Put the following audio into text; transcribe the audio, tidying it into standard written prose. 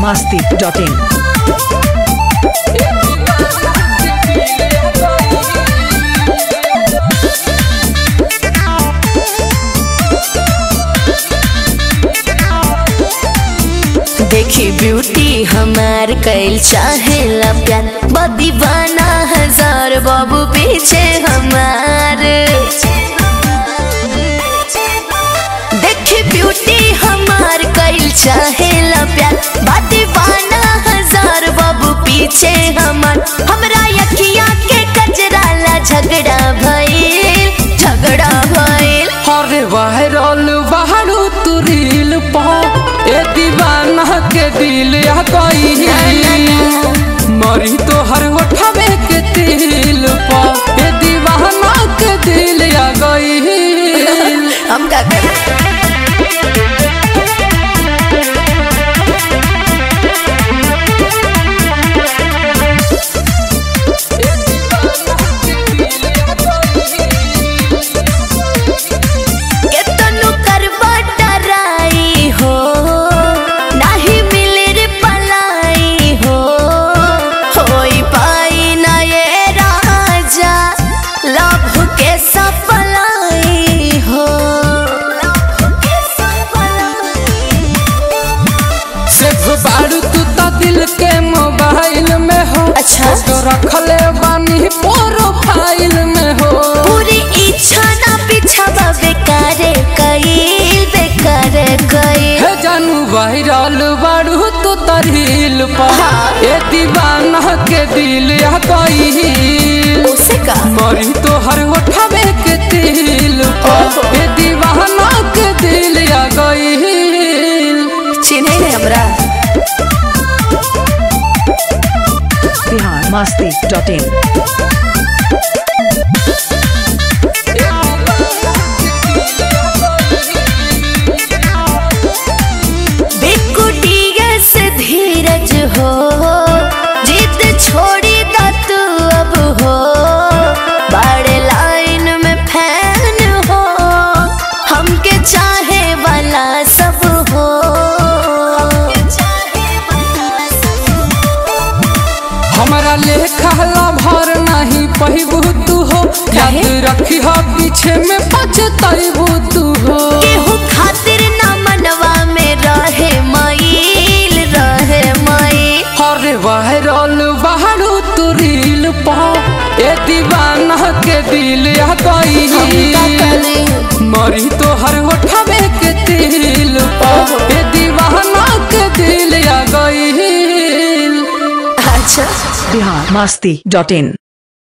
biharmasti.in। देखी ब्यूटी हमार कैल चाहेला प्यार बदीवाना हजार बाबू पीछे हमार। देखी ब्यूटी हमार कैल चाहेला प्यार बदीवाना हजार बाबू पीछे हमार। हमरा यखिया के कजरा ला झगड़ा भइल अरे वायरल बहारू तू रील पा ए दीवाना के दिल आ गई मरी तो हर होठवे के दिल पा ए दीवाना के दिल आ गई। हम का करें? बारू तू तो दिल के मोबाइल में हो। अच्छा तो रखले बानी प्रोफाइल में हो। पूरी इच्छा ना पीछा बेकारे कईल हे जानू वायरल बारू तू तो रील पा ए दीवाना के दिल आ गई। उसे का मरी तो हर होठवे के दिल पा ए दीवाना के दिल आ गई। चिन्हे नहीं हमरा biharmasti.in। से धीरज हो जिद छोड़ी दा तू अब हो बड़े लाइन में फैन हो हमके चाहे वाला सब हो। हमारा लेखा भर नहीं पहिबू तू हो याद रखी हो पीछे में पछताइबू तू हो। केहू खातिर ना मनवा में रहे माइल अरे वायरल बहारू तू रील पा ए दीवाना के दिल आ गई मरी तो हर होठवे के दिल पा ए दीवाना के दिल आ गई। अच्छा biharmasti.in।